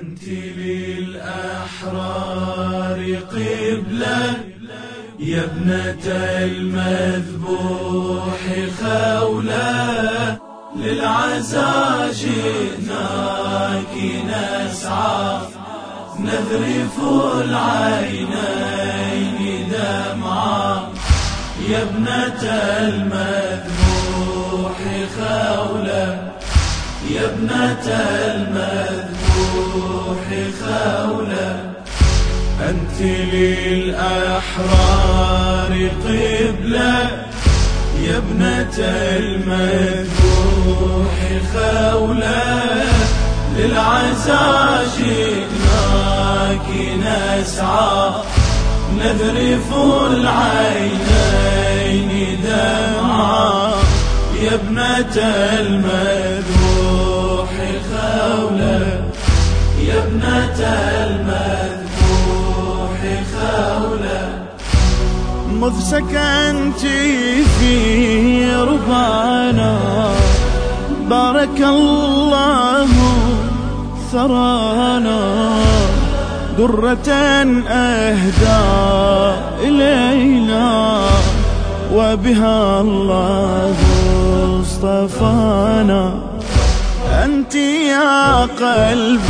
أنت للأحرار قبلة يا ابنة المذبوح خولة، للعزا جئناك نسعى نذرف العينين دمعا، يا ابنة المذبوح خولة، يا ابنة المذبوح خولة. أنت للأحرار قبلة يا ابنة المذبوح خولة، للعزا جئناك نسعى نذرف العينين دمعا، يا ابنة المذبوح خولة، يا ابنة المذبوح خولة. مذ سكنت في ربانا بارك الله ثرانا، درة أهدى إلينا وبها الله اصطفانا. أنت يا قلب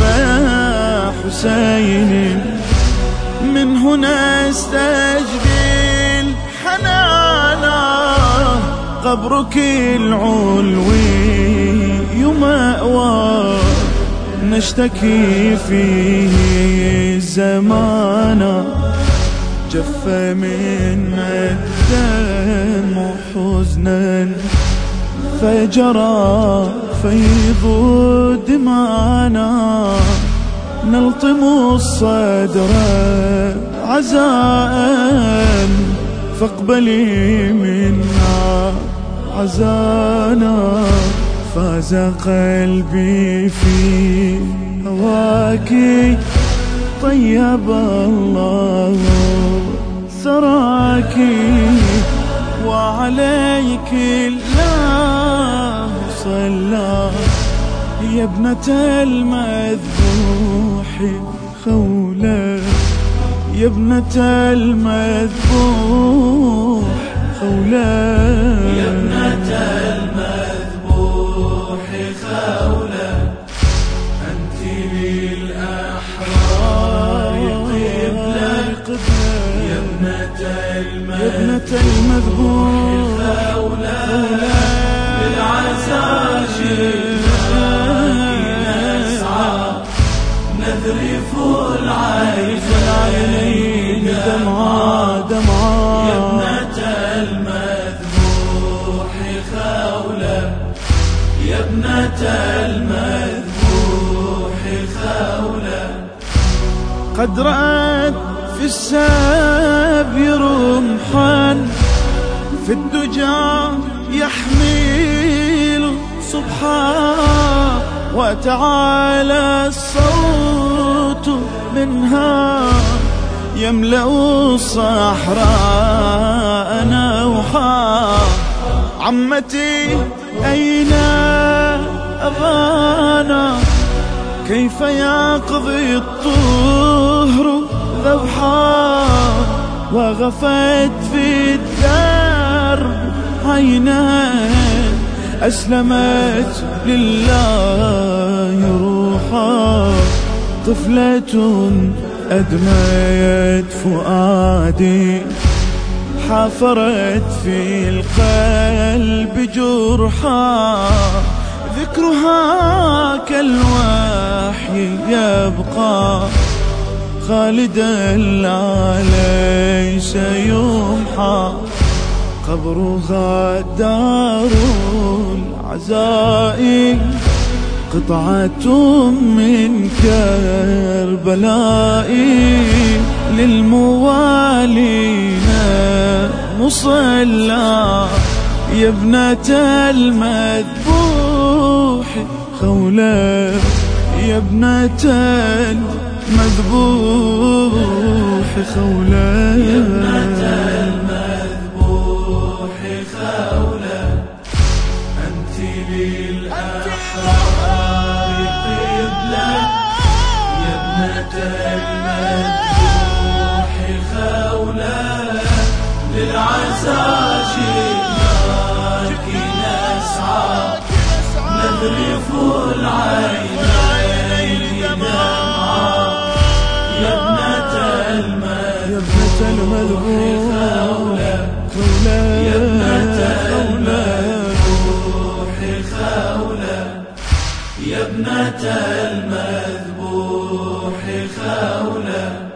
حسين من هنا استجدي الحنانا، قبرك العلوي مأوى نشتكي فيه الزمان، جف منا الدم حزنا فجرى فيض دمانا، نلطم الصدر عزاء فاقبلي منا عزانا، فاز قلبي في هواك طيب الله ثراك، وعليك الله صلى، يا ابنة المذبوح خولة، يا ابنة المذبوح خولة، يا ابنة المذبوح خولة. أنت للأحرار قبلة يا ابنة المذبوح خولة، للعزا جئناك نسعى نذرف العينين دمعا دمعا، يا ابنة المذبوح خولة، يا ابنة المذبوح خولة. قد رأت في السبي رمحا في الدجى يحمل صبحا، وتعالى الصوت منها يملأ الصحراء نوحا. عمتي أين أبانا كيف يقضي الطهر ذبحا، وغفت في الدرب عينان أسلمت لله روحا، طفلة أدميت فؤادي حفرت في القلب جرحا، ذكرها كالوحي يبقى خالدا لا ليس يمحى، قبرها دار العزاء قطعة من كربلاء، للموالين مصلى، يا ابنة المذبوح خولة، يا ابنة المذبوح خولة، يا ابنة المذبوح خولة. أنت للأحرار قبلة المذبوح خولة للعزاء جئناك نسعى نذرف العينين دمعا يا ابنة المذبوح خولة يا ابنة المذبوح خولة يا ابنة المذبوح خولة